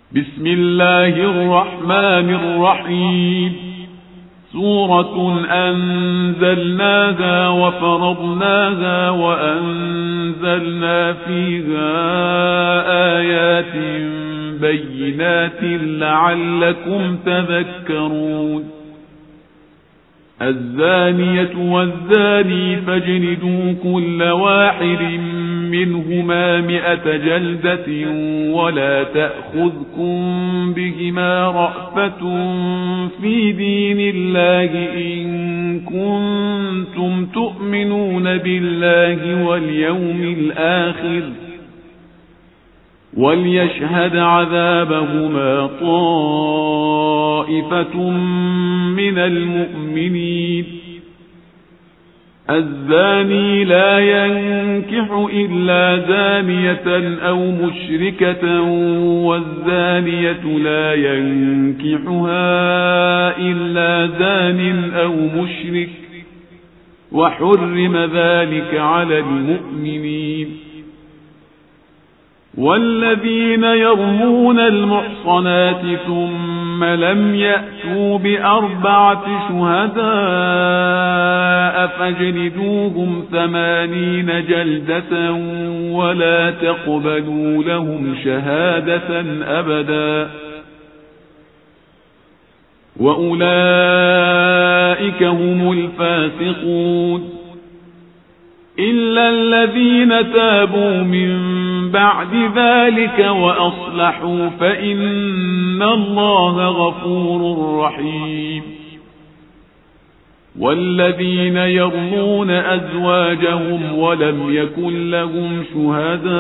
بسم الله الرحمن الرحيم. سورة أنزلناها وفرضناها وأنزلنا فيها آيات بينات لعلكم تذكرون. الزانية والزاني فاجلدوا كل واحد منهما 100 جلدة ولا تأخذكم بهما رأفة في دين الله إن كنتم تؤمنون بالله واليوم الآخر وليشهد عذابهما طائفة من المؤمنين. الزاني لا ينكح إلا زانية أو مشركة والزانية لا ينكحها إلا زان أو مشرك وحرم ذلك على المؤمنين. والذين يرمون المحصنات ثم لم يأتوا ب4 شهداء فاجلدوهم 80 جلدة ولا تقبلوا لهم شهادة أبدا وأولئك هم الفاسقون. إلا الذين تابوا من بعد ذلك وأصلحوا فإن الله غفور رحيم. والذين يرمون أزواجهم ولم يكن لهم شهداء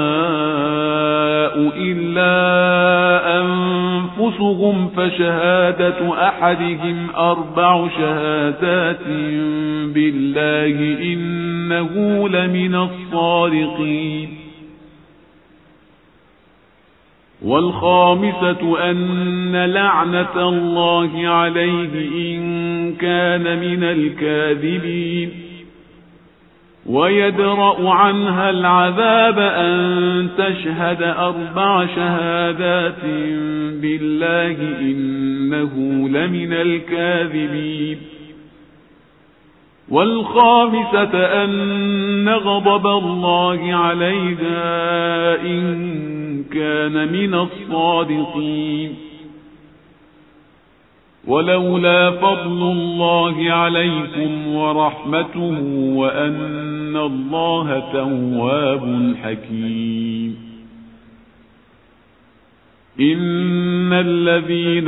إلا أنفسهم فشهادة أحدهم 4 شهادات بالله إنه لمن الصادقين. والخامسة أن لعنة الله عليه إن كان من الكاذبين. ويدرأ عنها العذاب أن تشهد 4 شهادات بالله إنه لمن الكاذبين. والخامسة أن غضب الله عليها إن كان من الصادقين. ولولا فضل الله عليكم ورحمته وأن الله تواب حكيم. إن الذين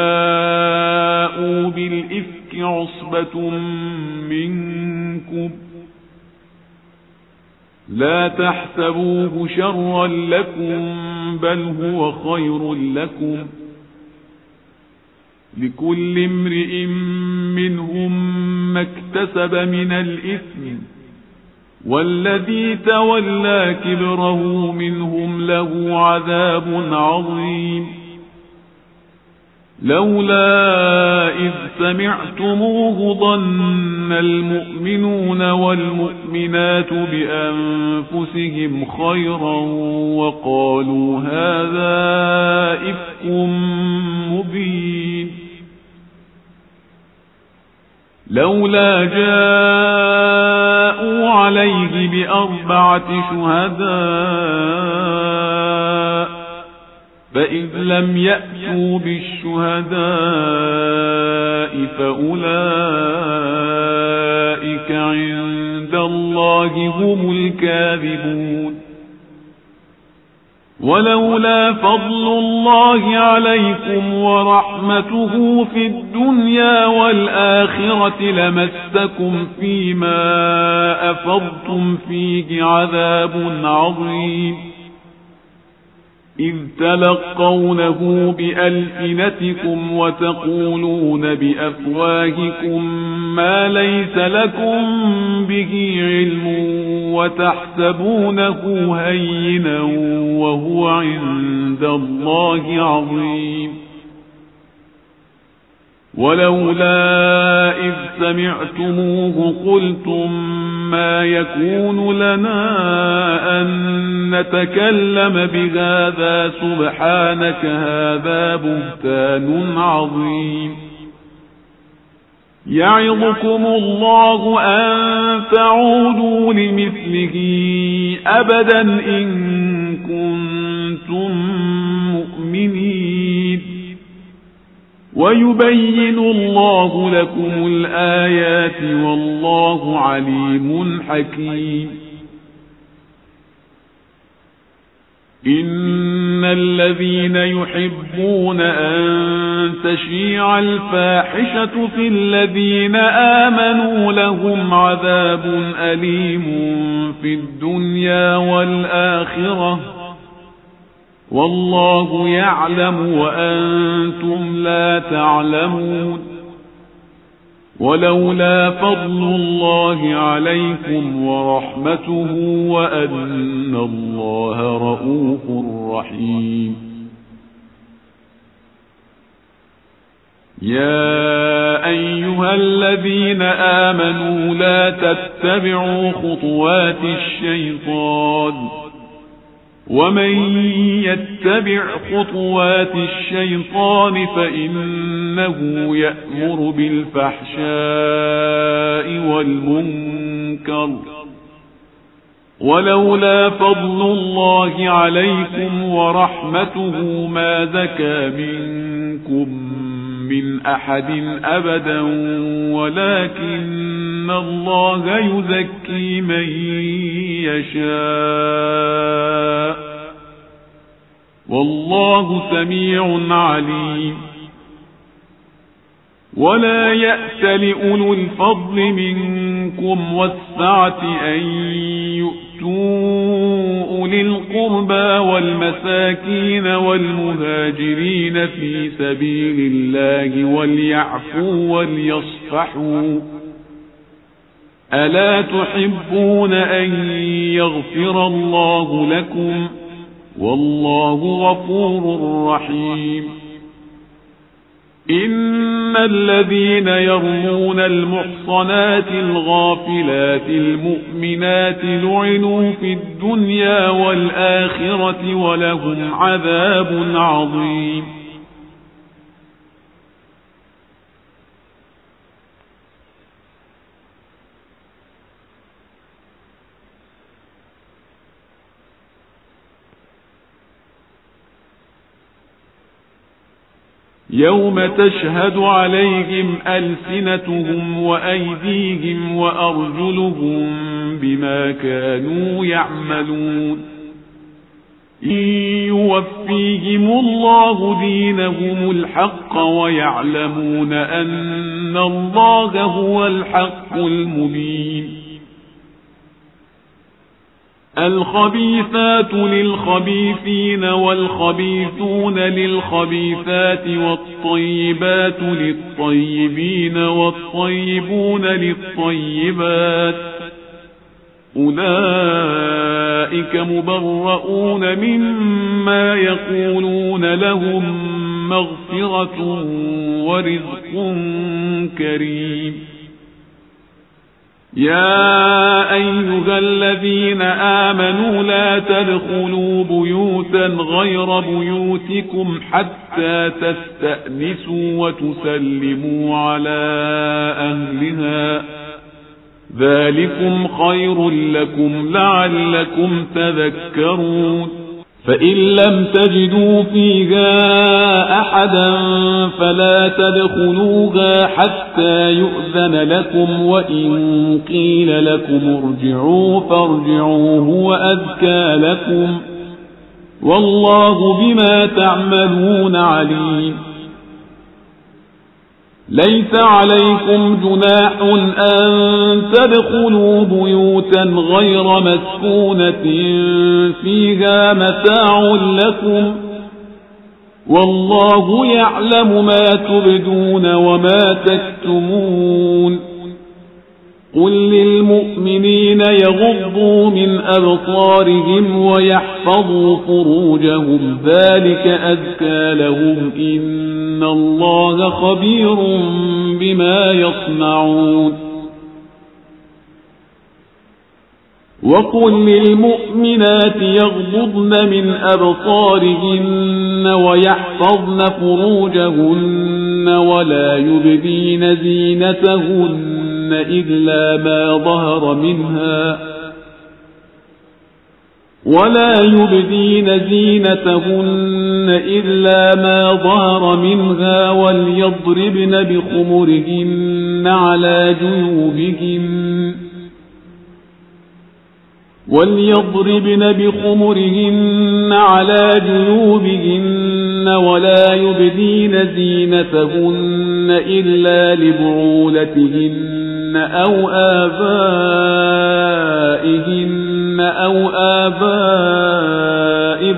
جاءوا بالإفك عصبة منكم لا تحسبوه شرا لكم بل هو خير لكم. لكل امرئ منهم ما اكتسب من الإثم والذي تولى كبره منهم له عذاب عظيم. لولا إذ سمعتموه ظن المؤمنون والمؤمنات بأنفسهم خيرا وقالوا هذا إفك مبين. لولا جاءوا عليه ب4 شهداء فإذ لم يأتوا بالشهداء فأولئك عند الله هم الكاذبون. ولولا فضل الله عليكم ورحمته في الدنيا والآخرة لمسكم فيما أفضتم فيه عذاب عظيم. إذ تلقونه بألسنتكم وتقولون بأفواهكم ما ليس لكم به علم وتحسبونه هينا وهو عند الله عظيم. ولولا إذ سمعتموه قلتم ما يكون لنا أن نتكلم بهذا سبحانك هذا بهتان عظيم. يعظكم الله أن تعودوا لمثله أبدا إن كنتم مؤمنين. ويبين الله لكم الآيات والله عليم حكيم. إن الذين يحبون أن تشيع الفاحشة في الذين آمنوا لهم عذاب أليم في الدنيا والآخرة والله يعلم وأنتم لا تعلمون. ولولا فضل الله عليكم ورحمته وأن الله رؤوف رحيم. يا أيها الذين آمنوا لا تتبعوا خطوات الشيطان ومن يتبع خطوات الشيطان فإنه يأمر بالفحشاء والمنكر. ولولا فضل الله عليكم ورحمته ما زكى منكم من أحد أبدا ولكن الله يزكي من يشاء والله سميع عليم. ولا يأت لأولو الفضل منكم والسعة أن يؤتوا أولي القربى والمساكين والمهاجرين في سبيل الله وليعفوا وليصفحوا ألا تحبون أن يغفر الله لكم والله غفور رحيم. إن الذين يرمون المحصنات الغافلات المؤمنات لعنوا في الدنيا والآخرة ولهم عذاب عظيم. يوم تشهد عليهم ألسنتهم وأيديهم وأرجلهم بما كانوا يعملون. إن يوفيهم الله دينهم الحق ويعلمون أن الله هو الحق المبين. الخبيثات للخبيثين والخبيثون للخبيثات والطيبات للطيبين والطيبون للطيبات أولئك مبرؤون مما يقولون لهم مغفرة ورزق كريم. يا أيها الذين آمنوا لا تدخلوا بيوتا غير بيوتكم حتى تستأنسوا وتسلموا على أهلها ذلكم خير لكم لعلكم تذكرون. فإن لم تجدوا فيها أحدا فلا تدخلوها حتى يؤذن لكم وإن قيل لكم ارجعوا فارجعوا هو أزكى لكم والله بما تعملون عليم. ليس عليكم جناح أن تدخلوا بيوتا غير مسكونة فيها متاع لكم والله يعلم ما تبدون وما تكتمون. قل للمؤمنين يغضوا من أبصارهم ويحفظوا فروجهم ذلك أزكى لهم إن الله خبير بما يصنعون وقل للمؤمنات يغضضن من أبصارهن ويحفظن فروجهن ولا يبدين زينتهن إلا ما ظهر منها وليضربن بخمرهن على جيوبهن ولا يبدين زينتهن إلا لبعولتهن أو آباء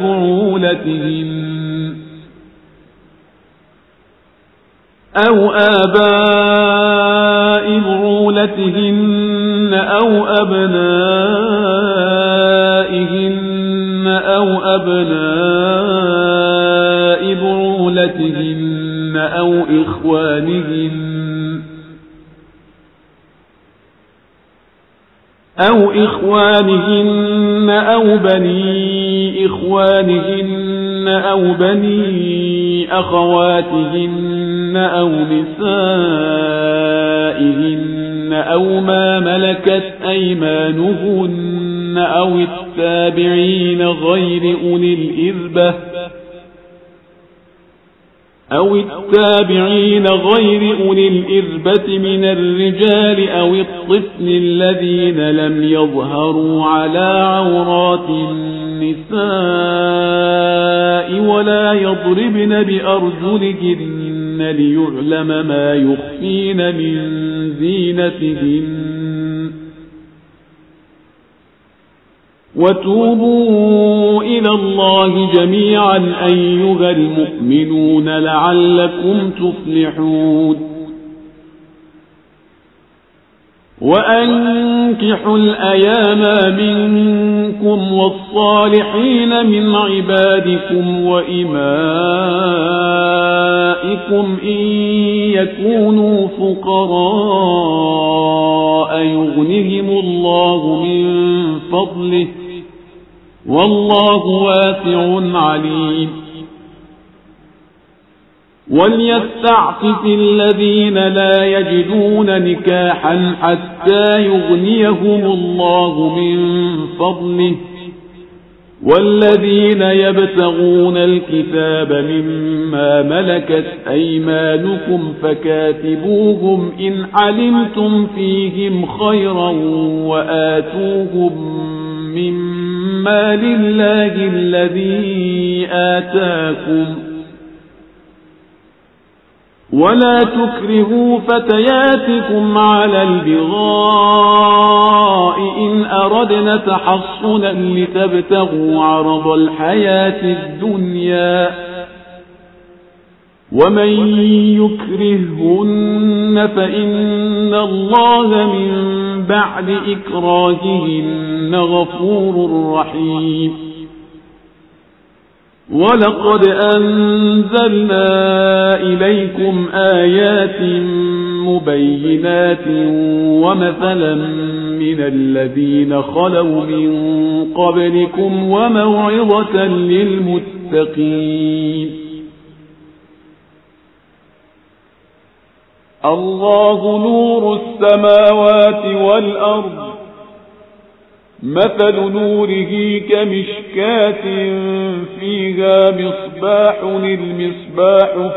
بعولتهن أو أبنائهن أو أبناء بعولتهن أو إخوانهن أو بني إخوانهن أو بني أخواتهن أو نسائهن أو ما ملكت أيمانهن أو التابعين غير أولي الإربة من الرجال أو الطفل الذين لم يظهروا على عورات النساء ولا يضربن بأرجلهن ليعلم ما يخفين من زينتهن وتوبوا إلى الله جميعا أيها المؤمنون لعلكم تفلحون وأنكحوا الأيام منكم والصالحين من عبادكم وإمائكم إن يكونوا فقراء يغنهم الله من فضله والله واسع عليم وليستعفف الذين لا يجدون نكاحا حتى يغنيهم الله من فضله والذين يبتغون الكتاب مما ملكت أيمانكم فكاتبوهم إن علمتم فيهم خيرا وآتوهم مما لله الذي آتاكم ولا تكرهوا فتياتكم على البغاء إن أردنا تحصنا لتبتغوا عرض الحياة الدنيا ومن يكرهن فإن الله من بعد إكراههن غفور رحيم ولقد أنزلنا إليكم آيات مبينات ومثلا من الذين خلوا من قبلكم وموعظة للمتقين الله نور السماوات والأرض مثل نوره كمشكاة فيها مصباح المصباح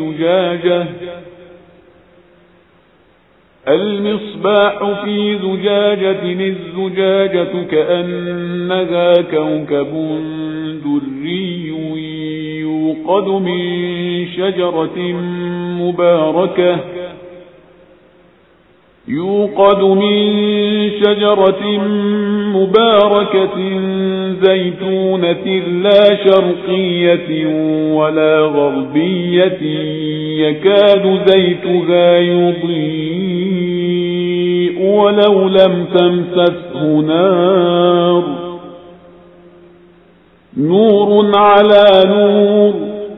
في زجاجة الزجاجة كأنها كوكب دري يوقد من شجرة مباركة زيتونة لا شرقية ولا غربية يكاد زيتها يضيء ولو لم تمسسه نار نور على نور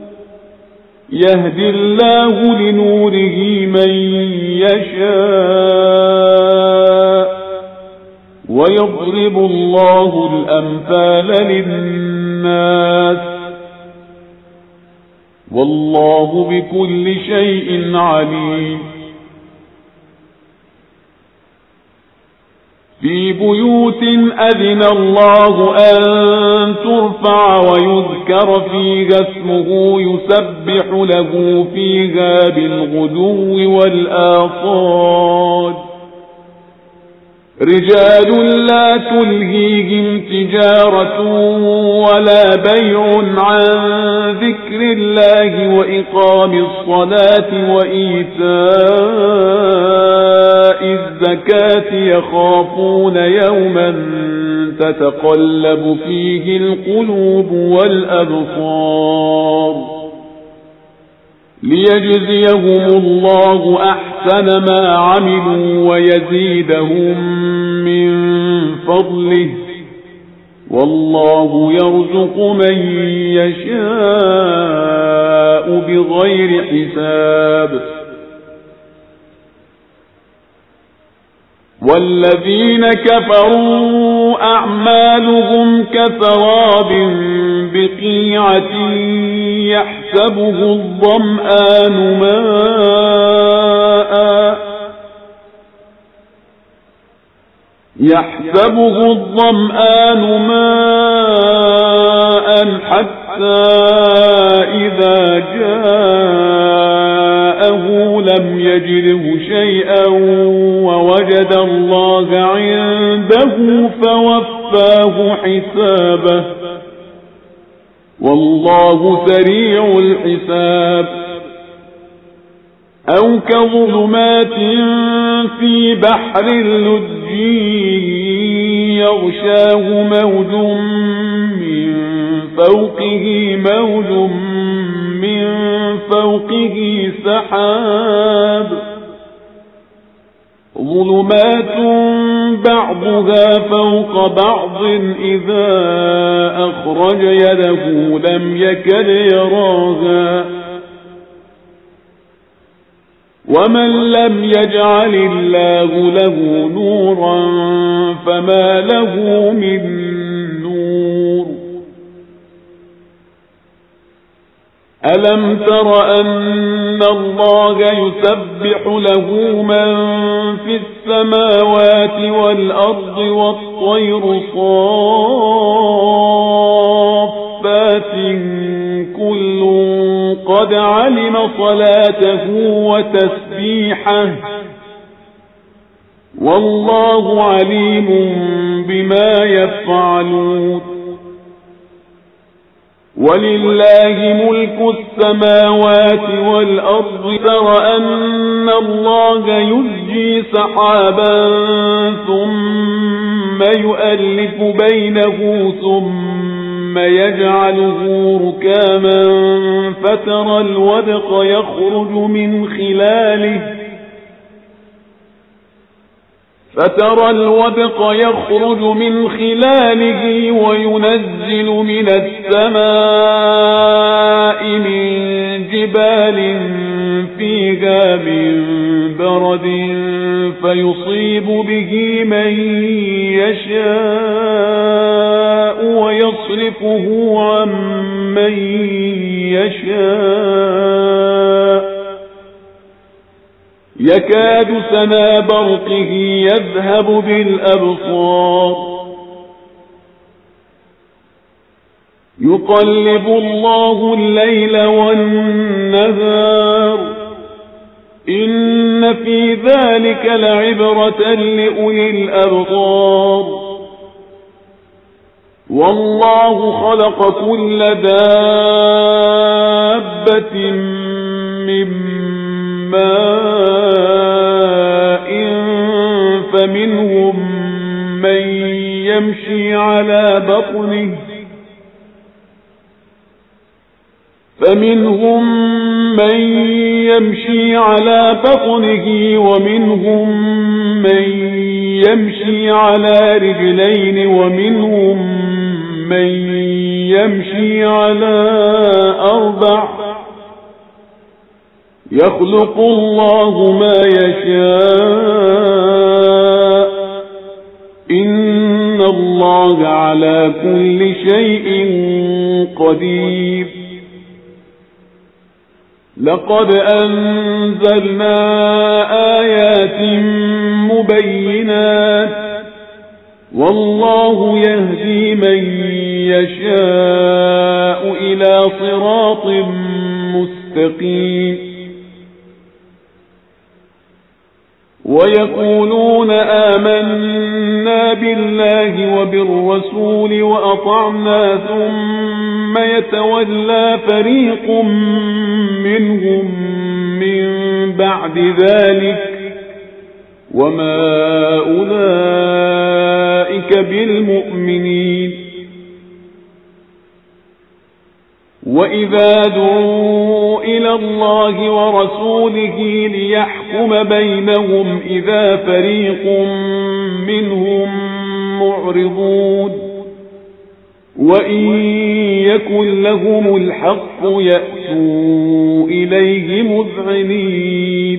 يهدي الله لنوره من يشاء ويضرب الله الأمثال للناس والله بكل شيء عليم في بيوت أذن الله أن ترفع ويذكر فيها اسمه يسبح له فيها بالغدو والآصال رجال لا تلهيهم تجارة ولا بيع عن ذكر الله وإقام الصلاة وإيتاء الزكاة يخافون يوما تتقلب فيه القلوب والأبصار ليجزيهم الله أحسن ما عملوا ويزيدهم من فضله والله يرزق من يشاء بغير حساب والذين كفروا أعمالهم كسراب بقيعة يحسبه الظمآن ماء حتى إذا جاءه لم يجده شيئا ووجد الله عنده فوفاه حسابه والله سريع الحساب أو كظلمات في بحر لجي يغشاه موج من فوقه سحاب ظلمات بعضها فوق بعض إذا أخرج يده لم يكد يراها ومن لم يجعل الله له نورا فما له من نور ألم تر أن الله يسبح له من في السماوات والأرض والطير صافات كل قد علم صلاته وتسبيحه والله عليم بما يفعلون ولله ملك السماوات والأرض تر أن الله يزجي سحابا ثم يؤلف بينه ثم يجعله ركاما فترى الودق يخرج من خلاله وينزل من السماء من جبال فيها من برد فيصيب به من يشاء ويصرفه عن من يشاء يكاد سنا برقه يذهب بالأبصار يقلب الله الليل والنهار إن في ذلك لعبرة لأولي الأبصار والله خلق كل دابة من ماء فمنهم من يمشي على بطنه ومنهم من يمشي على رجلين ومنهم من يمشي على 4 يخلق الله ما يشاء إن الله على كل شيء قدير. لقد أنزلنا آيات مبينات والله يهدي من يشاء إلى صراط مستقيم. ويقولون آمنا بالله وبالرسول وأطعنا ثم يتولى فريق منهم من بعد ذلك وما أولئك بالمؤمنين. وإذا دعوا إلى الله ورسوله ليحكم بينهم إذا فريق منهم معرضون وإن يكن لهم الحق يأتوا إليه مذعنين.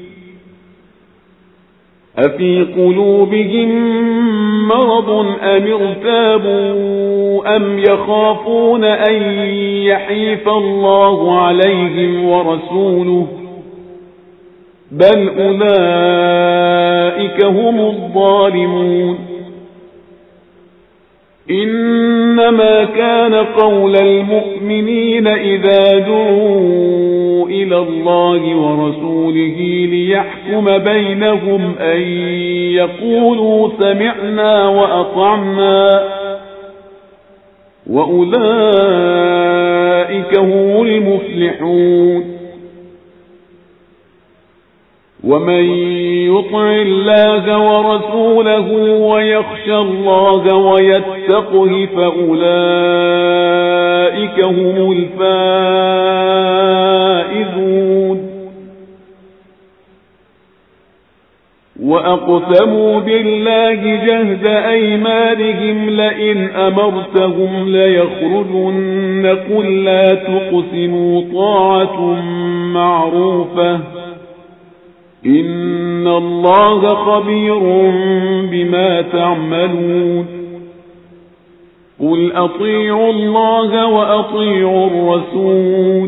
أفي قلوبهم مرض أم ارتابوا أم يخافون أن يحيف الله عليهم ورسوله بل أولئك هم الظالمون. إنما كان قول المؤمنين إذا دعوا إلى الله ورسوله ليحكم بينهم أن يقولوا سمعنا وأطعنا وأولئك هم المفلحون. ومن يطع الله ورسوله ويخشى الله ويتقه فأولئك هم الفائزون. وأقسموا بالله جهد أيمانهم لئن أمرتهم ليخرجن قل لا تقسموا طاعة معروفة إن الله خبير بما تعملون. قل أطيعوا الله وأطيعوا الرسول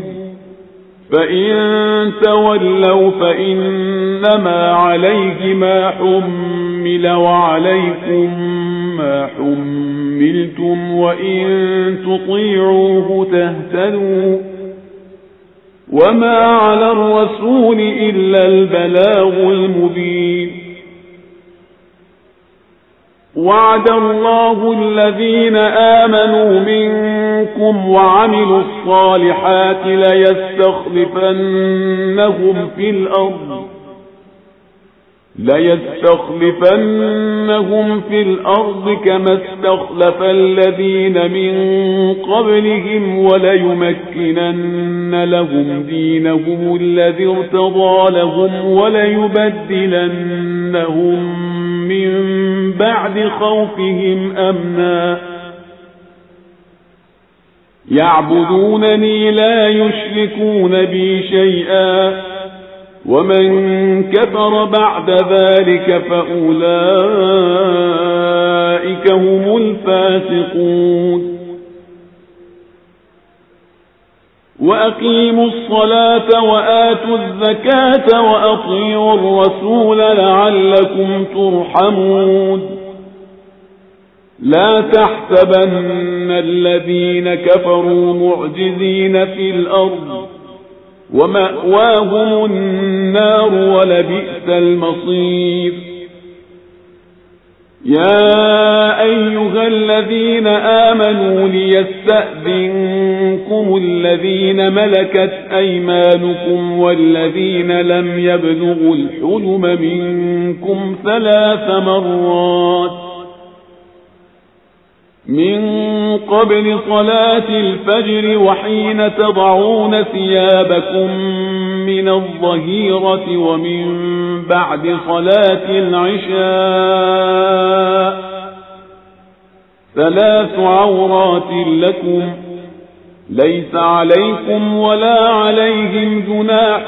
فإن تولوا فإنما عليه ما حمل وعليكم ما حملتم وإن تطيعوه تهتدوا وما على الرسول إلا البلاغ المبين. وعد الله الذين آمنوا منكم وعملوا الصالحات ليستخلفنهم في الأرض كما استخلف الذين من قبلهم وليمكنن لهم دينهم الذي ارتضى لهم وليبدلنهم من بعد خوفهم أمنا يعبدونني لا يشركون بي شيئا ومن كفر بعد ذلك فأولئك هم الفاسقون. وأقيموا الصلاة وآتوا الزكاة وأطيعوا الرسول لعلكم ترحمون. لا تحسبن الذين كفروا معجزين في الأرض ومأواهم النار ولبئس المصير. يا أيها الذين آمنوا ليستأذنكم الذين ملكت أيمانكم والذين لم يبلغوا الحلم منكم 3 مرات من قبل صلاة الفجر وحين تضعون ثيابكم من الظهيرة ومن بعد صلاة العشاء 3 عورات لكم ليس عليكم ولا عليهم جناح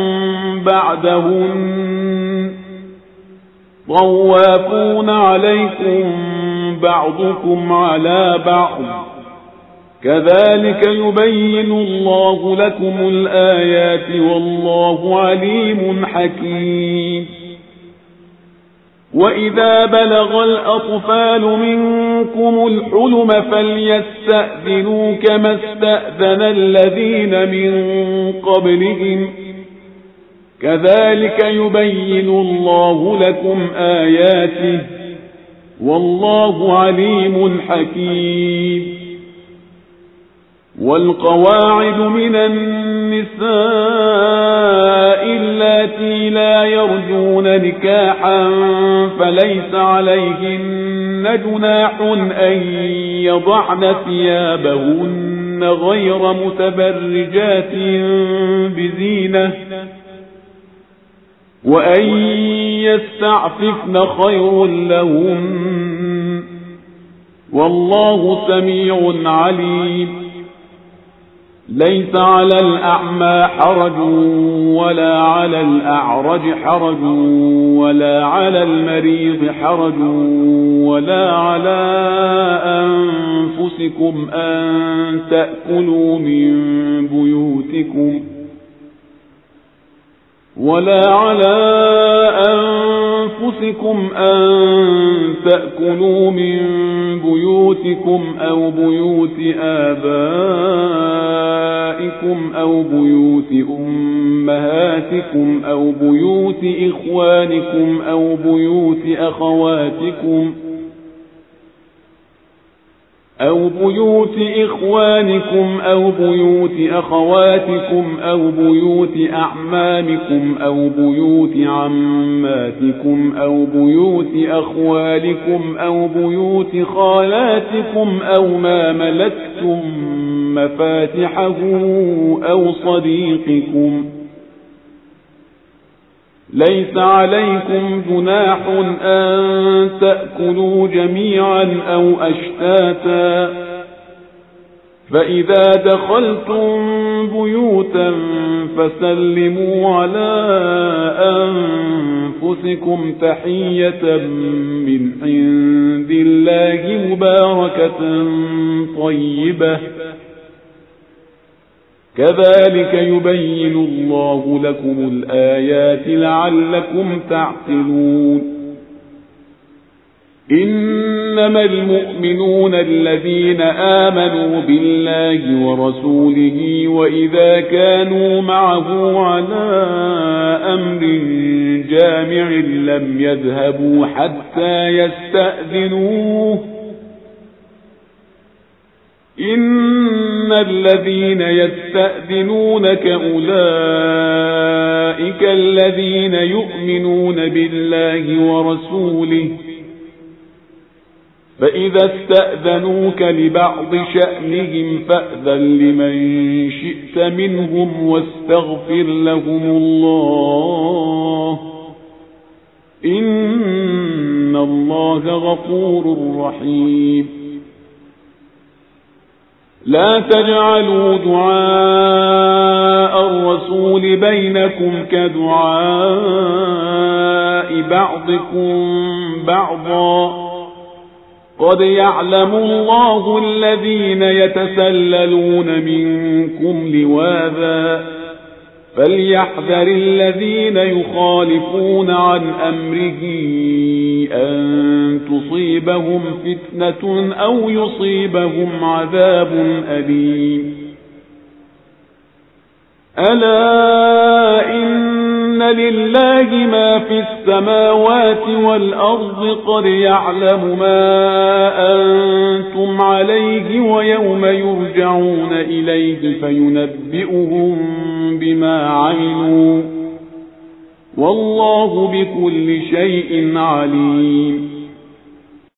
بعدهن طوافون عليكم بعضكم على بعض كذلك يبين الله لكم الآيات والله عليم حكيم. وإذا بلغ الأطفال منكم الحلم فليستأذنوا كما استأذن الذين من قبلهم كذلك يبين الله لكم آياته والله عليم حكيم. والقواعد من النساء اللاتي لا يرجون نكاحا فليس عليهن جناح أن يضعن ثيابهن غير متبرجات بزينة وأن يستعففن خير لهن والله سميع عليم. ليس على الأعمى حرج ولا على الأعرج حرج ولا على المريض حرج ولا على أنفسكم أن تأكلوا من بيوتكم أو بيوت آبائكم أو بيوت أمهاتكم أو بيوت إخوانكم أو بيوت أخواتكم أو بيوت أعمامكم أو بيوت عماتكم أو بيوت أخوالكم أو بيوت خالاتكم أو ما ملكتم مفاتحه أو صديقكم. ليس عليكم جناح أن تأكلوا جميعا أو أشتاتا فإذا دخلتم بيوتا فسلموا على أنفسكم تحية من عند الله مباركة طيبة كذلك يبين الله لكم الآيات لعلكم تعقلون. إنما المؤمنون الذين آمنوا بالله ورسوله وإذا كانوا معه على أمر جامع لم يذهبوا حتى يستأذنوه إن الذين يستأذنونك أولئك الذين يؤمنون بالله ورسوله فإذا استأذنوك لبعض شأنهم فأذن لمن شئت منهم واستغفر لهم الله إن الله غفور رحيم. لا تجعلوا دعاء الرسول بينكم كدعاء بعضكم بعضا قد يعلم الله الذين يتسللون منكم لواذا فليحذر الذين يخالفون عن أمره أن تصيبهم فتنة أو يصيبهم عذاب أليم. ألا إن لله ما في السماوات والأرض قد يعلم ما أنتم عليه ويوم يرجعون إليه فينبئهم بما عملوا والله بكل شيء عليم.